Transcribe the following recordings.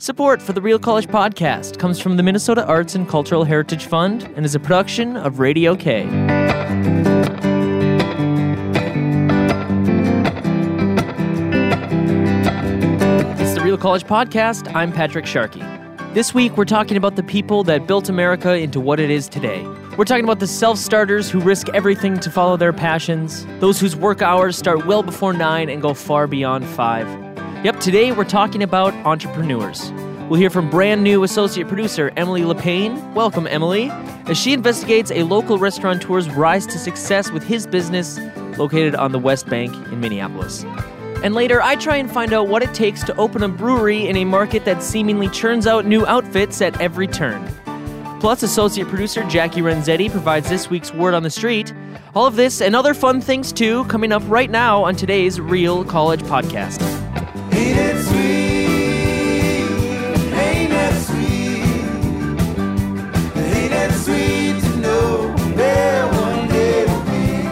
Support for the Real College Podcast comes from the Minnesota Arts and Cultural Heritage Fund and is a production of Radio K. It's the Real College Podcast. I'm Patrick Sharkey. This week, we're talking about the people that built America into what it is today. We're talking about the self-starters who risk everything to follow their passions, those whose work hours start well before 9 and go far beyond 5. Yep, today we're talking about entrepreneurs. We'll hear from brand new associate producer Emily LePaine. Welcome, Emily, as she investigates a local restaurateur's rise to success with his business located on the West Bank in Minneapolis. And later, I try and find out what it takes to open a brewery in a market that seemingly churns out new outfits at every turn. Plus, associate producer Jackie Renzetti provides this week's Word on the Street. All of this and other fun things, too, coming up right now on today's Real College Podcast. Ain't it sweet? Ain't that sweet? Ain't that sweet to know where one day will be?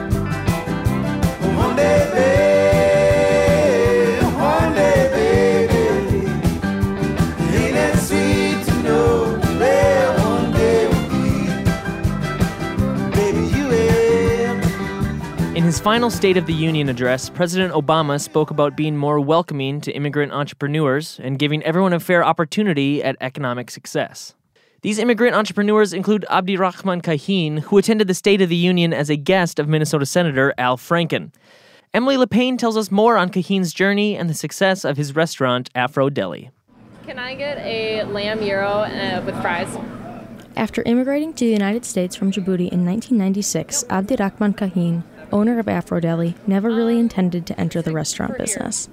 One day, baby. Ain't that sweet to know where one day will be? Baby, you and In his final State of the Union address, President Obama spoke about being more welcoming to immigrant entrepreneurs and giving everyone a fair opportunity at economic success. These immigrant entrepreneurs include Abdirahman Kahin, who attended the State of the Union as a guest of Minnesota Senator Al Franken. Emily LePaine tells us more on Kahin's journey and the success of his restaurant, Afro Deli. Can I get a lamb gyro with fries? After immigrating to the United States from Djibouti in 1996, Abdirahman Kahin, owner of Afro Deli, never really intended to enter the restaurant business.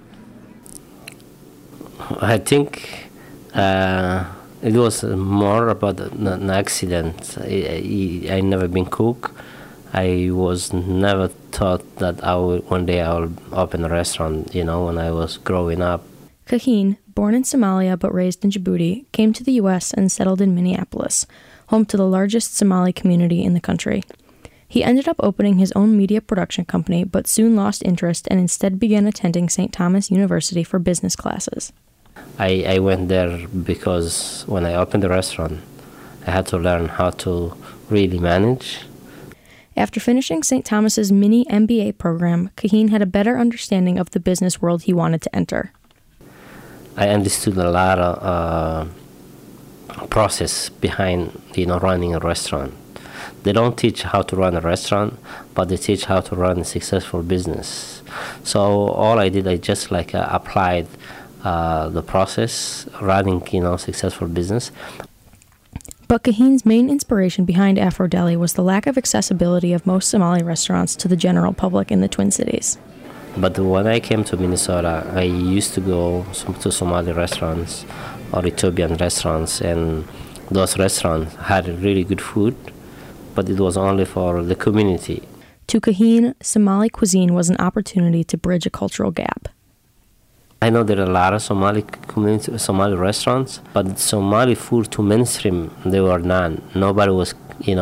I think it was more about an accident. I never been cook. I was never thought that one day I will open a restaurant, when I was growing up. Kahin, born in Somalia but raised in Djibouti, came to the U.S. and settled in Minneapolis, home to the largest Somali community in the country. He ended up opening his own media production company, but soon lost interest and instead began attending St. Thomas University for business classes. I went there because when I opened the restaurant, I had to learn how to really manage. After finishing St. Thomas's mini MBA program, Kahin had a better understanding of the business world he wanted to enter. I understood a lot of process behind, running a restaurant. They don't teach how to run a restaurant, but they teach how to run a successful business. So all I did, I just applied the process, running, successful business. But Kahin's main inspiration behind Afro Deli was the lack of accessibility of most Somali restaurants to the general public in the Twin Cities. But when I came to Minnesota, I used to go to Somali restaurants or Ethiopian restaurants, and those restaurants had really good food, but it was only for the community. To Kahin, Somali cuisine was an opportunity to bridge a cultural gap. I know there are a lot of Somali restaurants, but Somali food to mainstream, there were none. Nobody was,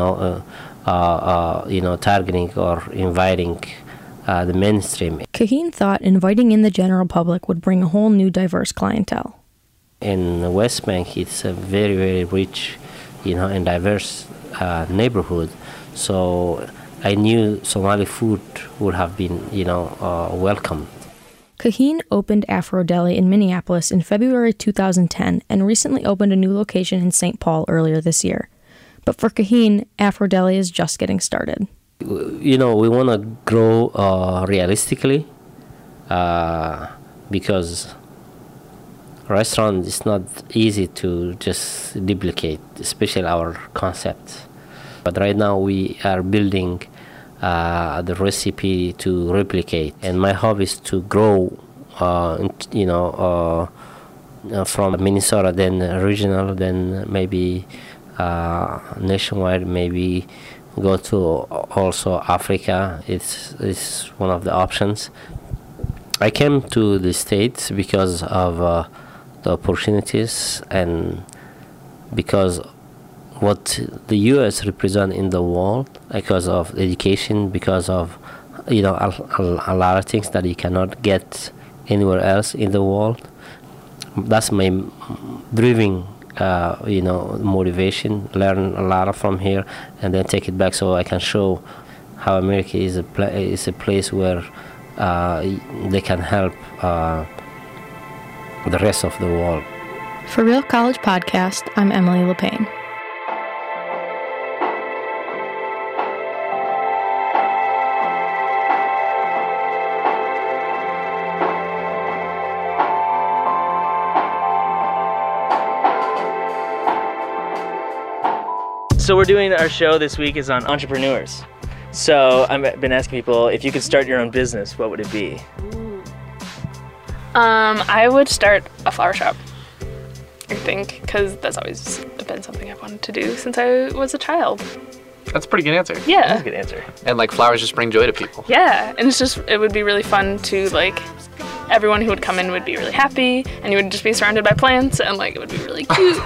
targeting or inviting the mainstream. Kahin thought inviting in the general public would bring a whole new diverse clientele. In the West Bank, it's a very, very rich, and diverse neighborhood. So I knew Somali food would have been, welcome. Kahin opened Afro Deli in Minneapolis in February 2010 and recently opened a new location in St. Paul earlier this year. But for Kahin, Afro Deli is just getting started. We want to grow realistically because restaurant is not easy to just duplicate, especially our concept. But right now we are building the recipe to replicate, and my hope is to grow, from Minnesota, then regional, then maybe nationwide, maybe go to also Africa. It's one of the options. I came to the States because of the opportunities and because what the U.S. represent in the world, because of education, because of a lot of things that you cannot get anywhere else in the world. That's my driving, motivation. Learn a lot from here, and then take it back so I can show how America is a place where they can help the rest of the world. For Real College Podcast, I'm Emily LePain. So we're doing our show this week is on entrepreneurs. So I've been asking people, if you could start your own business, what would it be? I would start a flower shop, I think, because that's always been something I've wanted to do since I was a child. That's a pretty good answer. Yeah. That's a good answer. And like flowers just bring joy to people. Yeah, and it would be really fun to everyone who would come in would be really happy, and you would just be surrounded by plants, and it would be really cute.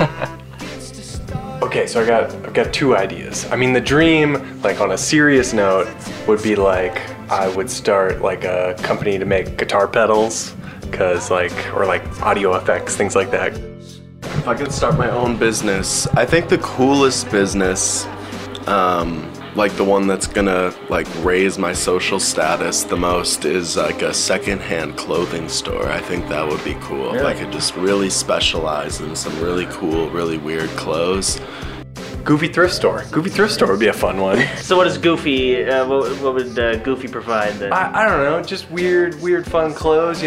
Okay, so I've got two ideas. I mean, the dream, on a serious note, would be I would start a company to make guitar pedals, or audio effects, things like that. If I could start my own business, I think the coolest business, the one that's gonna raise my social status the most, is a secondhand clothing store. I think that would be cool. If I could just really specialize in some really cool, really weird clothes. Goofy thrift store. Goofy thrift store would be a fun one. So what is Goofy? What would Goofy provide then? I don't know, just weird, fun clothes.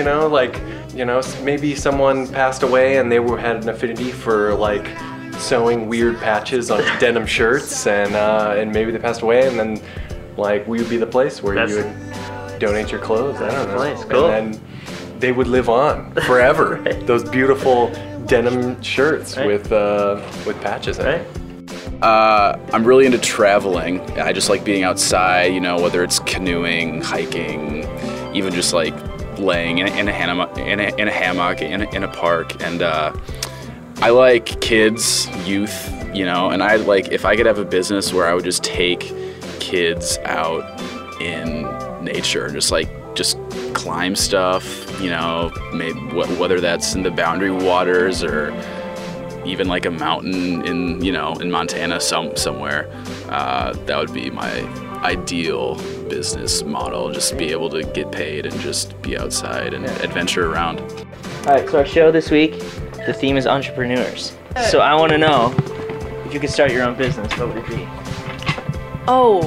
Maybe someone passed away and they had an affinity for sewing weird patches on denim shirts, and maybe they passed away, and then we would be the place where you would donate your clothes. I don't know. Nice, cool. And then they would live on forever. Right. Those beautiful denim shirts with patches in it. I'm really into traveling. I just like being outside, whether it's canoeing, hiking, even just laying in a hammock in a park. And I like kids, youth, and if I could have a business where I would just take kids out in nature and just climb stuff, maybe whether that's in the Boundary Waters or even a mountain in Montana somewhere. That would be my ideal business model, just be able to get paid and just be outside and adventure around. All right, so our show this week, the theme is entrepreneurs. So I want to know, if you could start your own business, what would it be? Oh,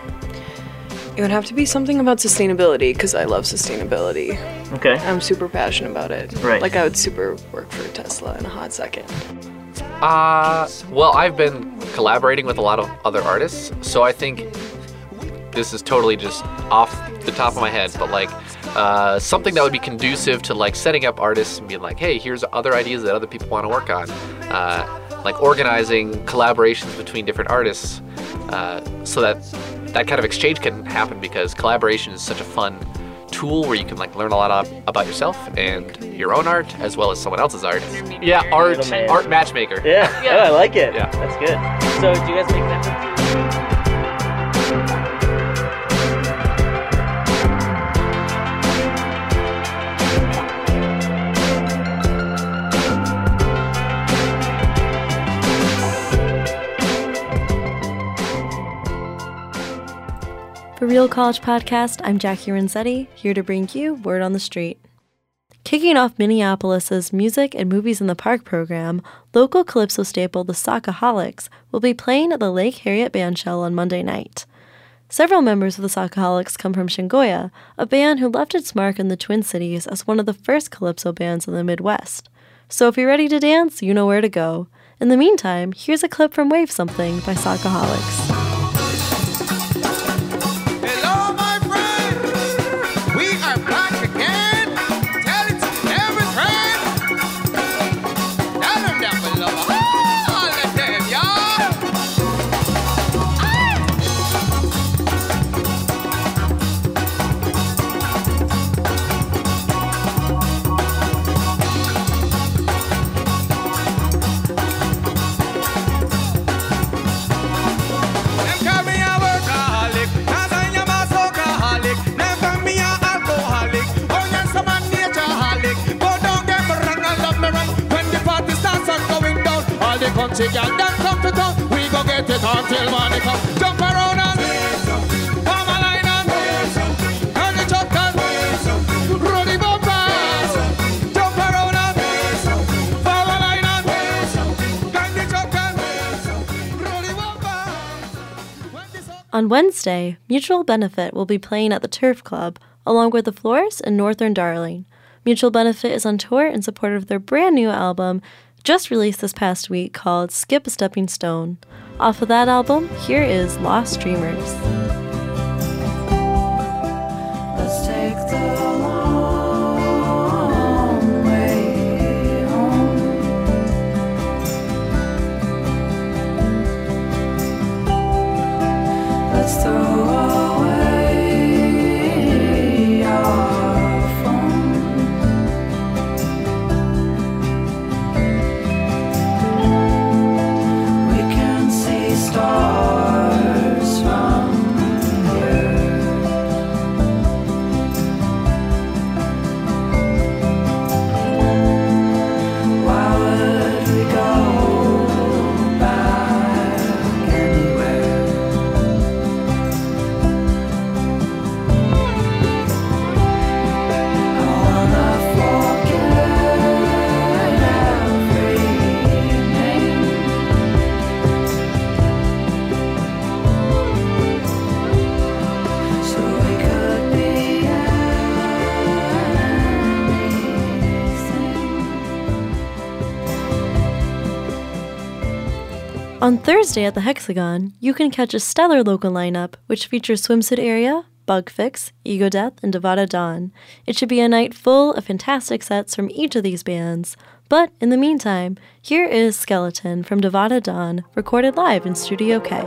it would have to be something about sustainability, because I love sustainability. Okay. I'm super passionate about it. Right. I would super work for Tesla in a hot second. Well, I've been collaborating with a lot of other artists, so I think this is totally just off the top of my head, but something that would be conducive to setting up artists and being hey, here's other ideas that other people want to work on. Organizing collaborations between different artists, so that kind of exchange can happen, because collaboration is such a fun tool where you can learn a lot about yourself and your own art as well as someone else's art. Yeah, art matchmaker. Yeah, I like it. Yeah, that's good. So do you guys make that? For Real College Podcast, I'm Jackie Renzetti, here to bring you Word on the Street. Kicking off Minneapolis's Music and Movies in the Park program, local calypso staple the Sockaholics will be playing at the Lake Harriet Bandshell on Monday night. Several members of the Sockaholics come from Shingoya, a band who left its mark in the Twin Cities as one of the first calypso bands in the Midwest. So if you're ready to dance, you know where to go. In the meantime, here's a clip from Wave Something by Sockaholics. All the country girl that come to town, we go get it until morning come. Jump around and form a line and turn the truck and roll the bumpers. Jump around and form a line and turn the truck and roll the bumpers. On Wednesday, Mutual Benefit will be playing at the Turf Club, along with The Florist and Northern Darling. Mutual Benefit is on tour in support of their brand new album, just released this past week, called Skip a Stepping Stone. Off of that album, here is Lost Dreamers. Let's take the long way home. Let's throw away our phone. We can see stars from here. Why would we go back anywhere? I wanna forget every name. So we could be On Thursday at the Hexagon, you can catch a stellar local lineup, which features Swimsuit Area, Bug Fix, Ego Death, and Devada Dawn. It should be a night full of fantastic sets from each of these bands. But in the meantime, here is Skeleton from Devada Dawn, recorded live in Studio K.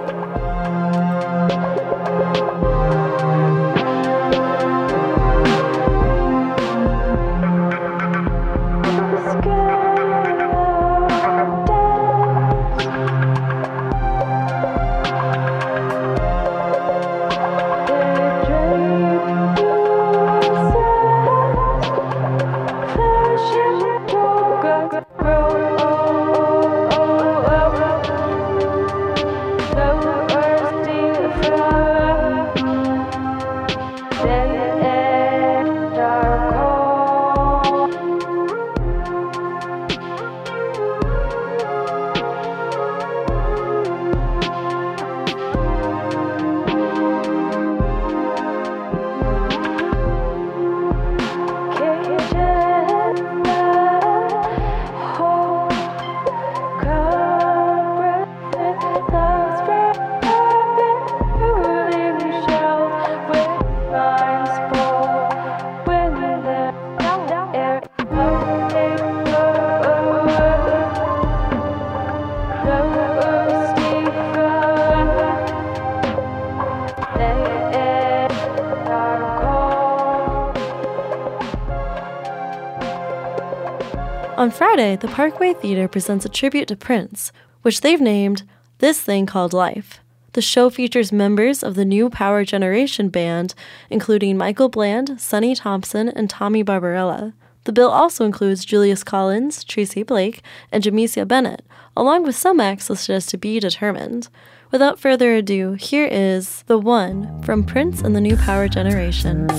On Friday, the Parkway Theater presents a tribute to Prince, which they've named This Thing Called Life. The show features members of the New Power Generation band, including Michael Bland, Sonny Thompson, and Tommy Barbarella. The bill also includes Julius Collins, Tracy Blake, and Jamesia Bennett, along with some acts listed as to be determined. Without further ado, here is The One from Prince and the New Power Generation.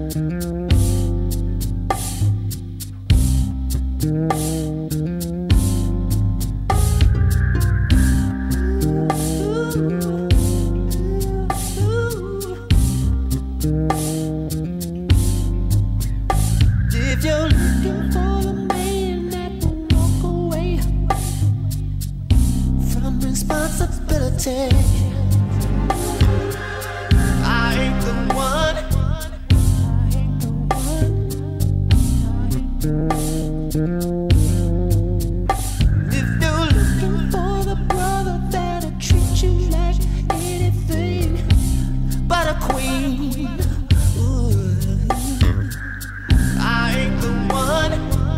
If you're looking for a man that will walk away from responsibility, I ain't the one. If you're looking for a brother that'll treat you like anything but a queen, I ain't the one.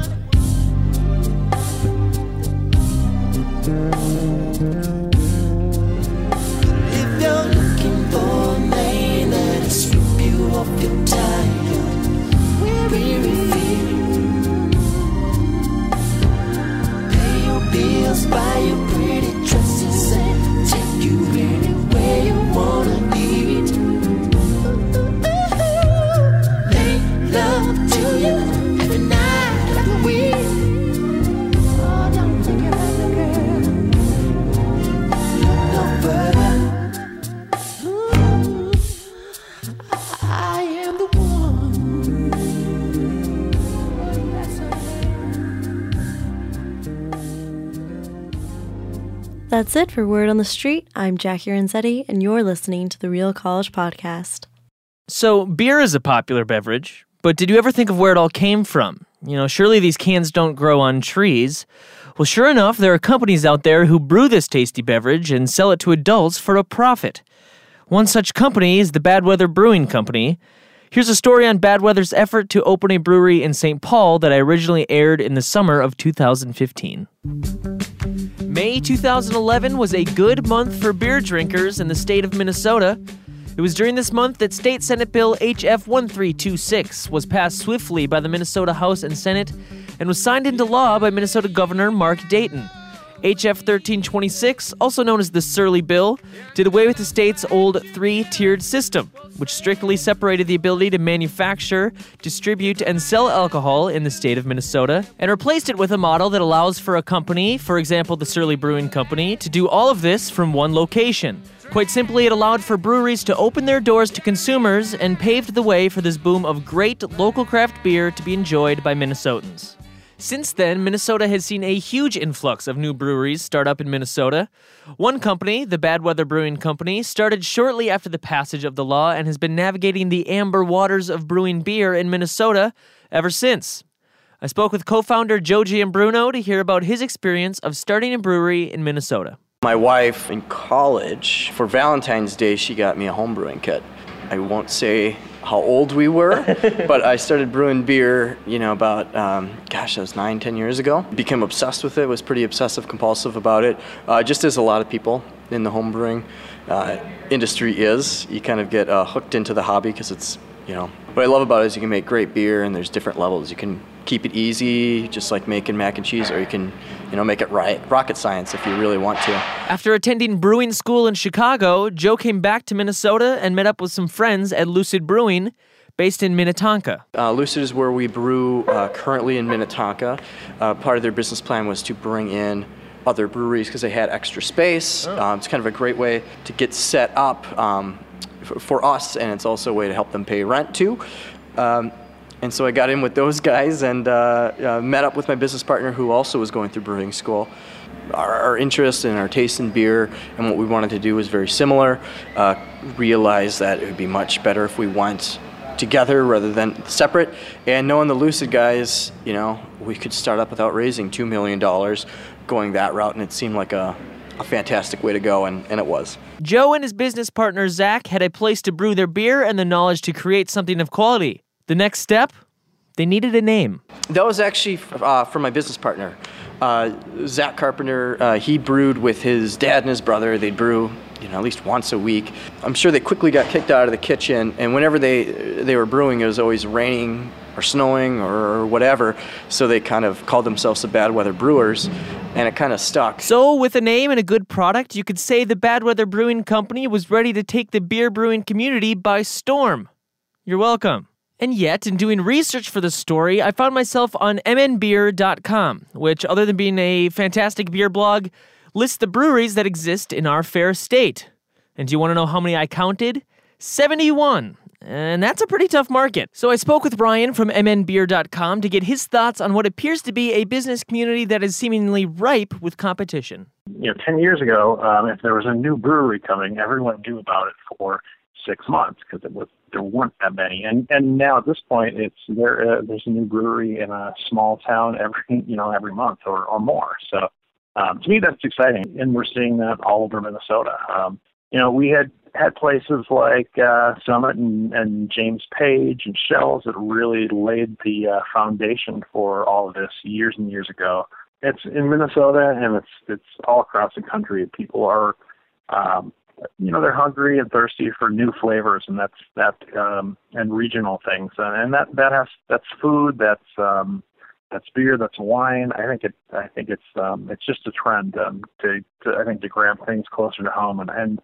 If you're looking for a man that'll sweep you off your tired, weary feet, pay your bills by That's it for Word on the Street. I'm Jackie Renzetti, and you're listening to the Real College Podcast. So, beer is a popular beverage, but did you ever think of where it all came from? Surely these cans don't grow on trees. Well, sure enough, there are companies out there who brew this tasty beverage and sell it to adults for a profit. One such company is the Bad Weather Brewing Company. Here's a story on Bad Weather's effort to open a brewery in St. Paul that I originally aired in the summer of 2015. May 2011 was a good month for beer drinkers in the state of Minnesota. It was during this month that State Senate Bill HF 1326 was passed swiftly by the Minnesota House and Senate and was signed into law by Minnesota Governor Mark Dayton. HF 1326, also known as the Surly Bill, did away with the state's old three-tiered system, which strictly separated the ability to manufacture, distribute, and sell alcohol in the state of Minnesota, and replaced it with a model that allows for a company, for example the Surly Brewing Company, to do all of this from one location. Quite simply, it allowed for breweries to open their doors to consumers and paved the way for this boom of great local craft beer to be enjoyed by Minnesotans. Since then, Minnesota has seen a huge influx of new breweries start up in Minnesota. One company, the Bad Weather Brewing Company, started shortly after the passage of the law and has been navigating the amber waters of brewing beer in Minnesota ever since. I spoke with co-founder Joe Giambruno to hear about his experience of starting a brewery in Minnesota. My wife in college, for Valentine's Day, she got me a home brewing kit. I won't say how old we were, but I started brewing beer, about, that was 9-10 years ago. Became obsessed with it, was pretty obsessive compulsive about it, just as a lot of people in the home brewing industry is. You kind of get hooked into the hobby because it's, what I love about it is you can make great beer and there's different levels. You can keep it easy, just like making mac and cheese, or you can, make it rocket science if you really want to. After attending brewing school in Chicago, Joe came back to Minnesota and met up with some friends at Lucid Brewing, based in Minnetonka. Lucid is where we brew currently in Minnetonka. Part of their business plan was to bring in other breweries because they had extra space. It's kind of a great way to get set up for us, and it's also a way to help them pay rent too. And so I got in with those guys and met up with my business partner who also was going through brewing school. Our interest and our taste in beer and what we wanted to do was very similar. Realized that it would be much better if we went together rather than separate. And knowing the Lucid guys, we could start up without raising $2 million going that route, and it seemed like a fantastic way to go, and it was. Joe and his business partner Zach had a place to brew their beer and the knowledge to create something of quality. The next step? They needed a name. That was actually from my business partner. Zach Carpenter, he brewed with his dad and his brother. They'd brew, at least once a week. I'm sure they quickly got kicked out of the kitchen, and whenever they were brewing, it was always raining or snowing or whatever, so they kind of called themselves the Bad Weather Brewers, and it kind of stuck. So with a name and a good product, you could say the Bad Weather Brewing Company was ready to take the beer brewing community by storm. You're welcome. And yet, in doing research for this story, I found myself on mnbeer.com, which, other than being a fantastic beer blog, lists the breweries that exist in our fair state. And do you want to know how many I counted? 71. And that's a pretty tough market. So I spoke with Ryan from mnbeer.com to get his thoughts on what appears to be a business community that is seemingly ripe with competition. 10 years ago, if there was a new brewery coming, everyone knew about it for 6 months because there weren't that many. And now at this point, there's a new brewery in a small town every month or more. So to me, that's exciting, and we're seeing that all over Minnesota. We had places like Summit and James Page and Shells that really laid the foundation for all of this years and years ago. It's in Minnesota, and it's all across the country. People are, they're hungry and thirsty for new flavors, and and regional things, and that's food, that's beer, that's wine. I think it's just a trend to grab things closer to home, and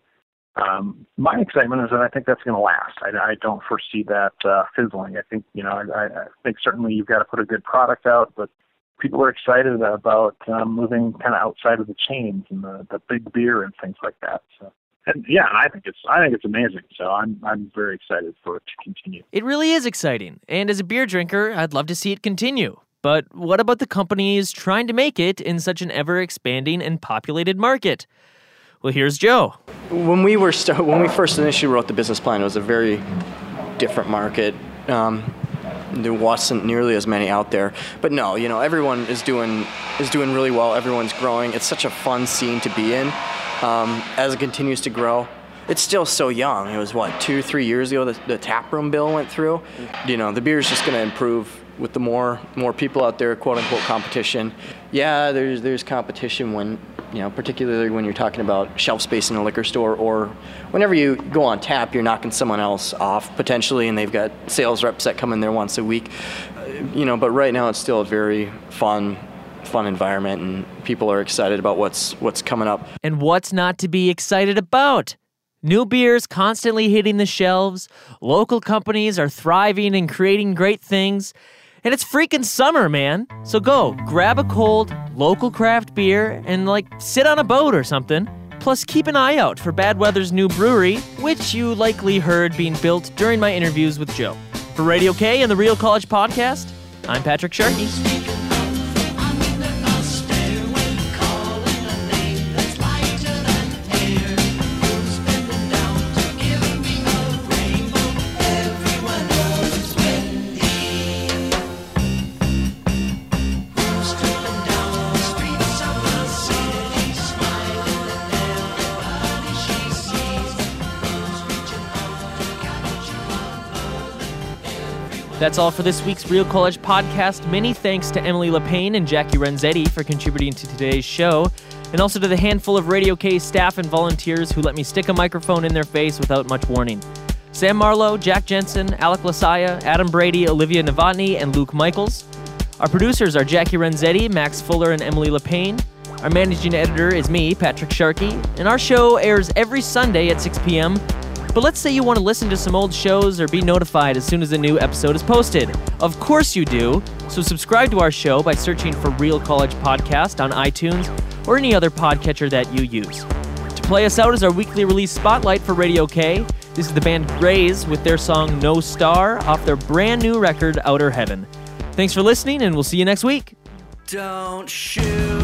my excitement is that I think that's going to last. I don't foresee that fizzling. I think I think certainly you've got to put a good product out, but people are excited about moving kind of outside of the chains and the big beer and things like that. So. And yeah, I think it's amazing. So I'm very excited for it to continue. It really is exciting, and as a beer drinker, I'd love to see it continue. But what about the companies trying to make it in such an ever-expanding and populated market? Well, here's Joe. When we first initially wrote the business plan, it was a very different market. There wasn't nearly as many out there. But no, everyone is doing really well. Everyone's growing. It's such a fun scene to be in. As it continues to grow, it's still so young. It was 2-3 years ago the tap room bill went through. The beer is just going to improve with the more people out there, quote unquote competition. Yeah, there's competition when particularly when you're talking about shelf space in a liquor store, or whenever you go on tap, you're knocking someone else off potentially, and they've got sales reps that come in there once a week. But right now it's still a very fun environment, and people are excited about what's coming up. And what's not to be excited about? New beers constantly hitting the shelves, local companies are thriving and creating great things, and it's freaking summer, man. So go, grab a cold, local craft beer and sit on a boat or something. Plus keep an eye out for Bad Weather's new brewery, which you likely heard being built during my interviews with Joe. For Radio K and the Real College Podcast, I'm Patrick Sharkey. That's all for this week's Real College Podcast. Many thanks to Emily LePain and Jackie Renzetti for contributing to today's show, and also to the handful of Radio K staff and volunteers who let me stick a microphone in their face without much warning. Sam Marlowe, Jack Jensen, Alec Lasaya, Adam Brady, Olivia Novotny, and Luke Michaels. Our producers are Jackie Renzetti, Max Fuller, and Emily LePain. Our managing editor is me, Patrick Sharkey, and our show airs every Sunday at 6 p.m., But let's say you want to listen to some old shows or be notified as soon as a new episode is posted. Of course you do. So subscribe to our show by searching for Real College Podcast on iTunes or any other podcatcher that you use. To play us out is our weekly release spotlight for Radio K. This is the band Graze with their song No Star off their brand new record Outer Heaven. Thanks for listening, and we'll see you next week. Don't shoot.